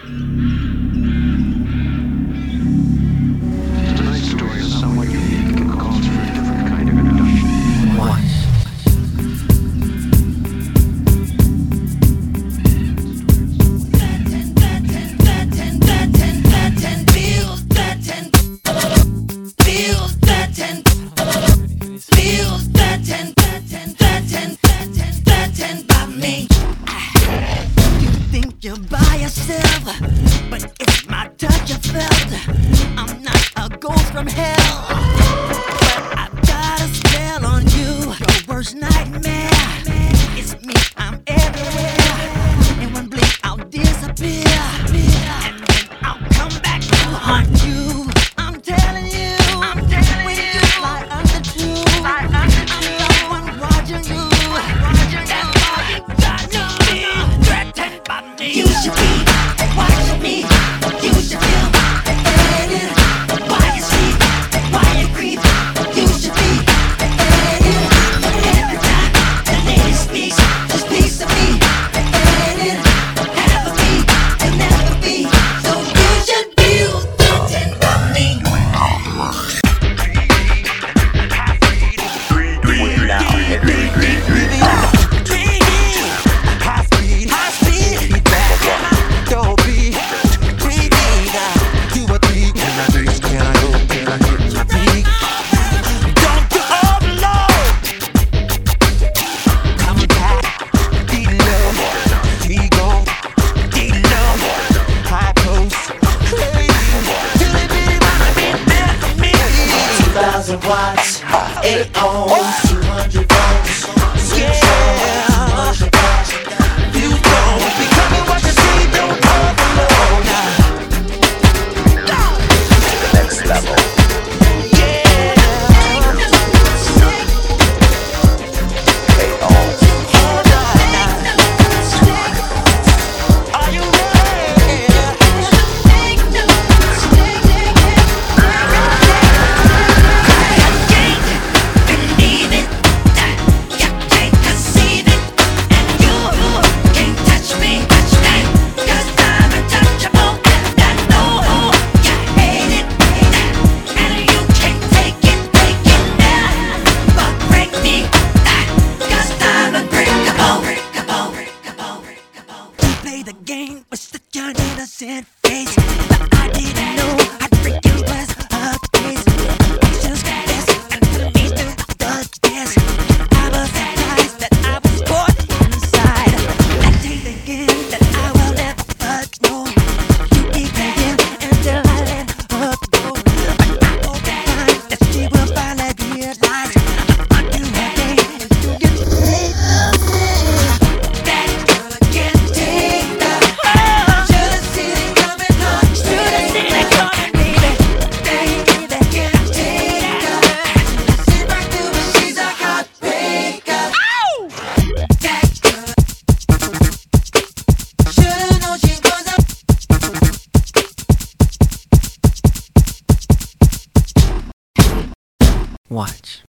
Tonight's story is somewhat unique and calls for a different kind of introduction. Watch. You're by yourself, but it's my touch you felt. I'm not a ghost from hell, but I've got a spell on you. Your worst nightmare. It's me, I'm everywhere. In one blink, I'll disappear, and then I'll come back to haunt you. I'm telling you, when you fly under two, I'm the one watching you. That's all you gotta be threatened by me. You should be watching me. You should feel hated. Why you sleep? Why you creep? You should be hated. Every time the lady speaks, just piece of me. Hated. Half of me, you'll never be. So you should feel threatened by me. Watts, 8 ohms, 200 volts. Yeah, you don't be coming what you see, don't overload. To the next level. Yeah, 8 ohms. Hold on now. Are you the game with such an innocent face, but I didn't know I'd break you was a case. Just this and to me still does this. I was surprised that I was caught inside. I take the game that I will never know. You keep playing until I let her go. But I hope in time that she will finally realize I'm onto her game and she'll get sick. That girl can't take that. Should've seen it coming, baby. That can't take that. Sit right through it, she's a heartbreaker. That girl should've known she was a Watch.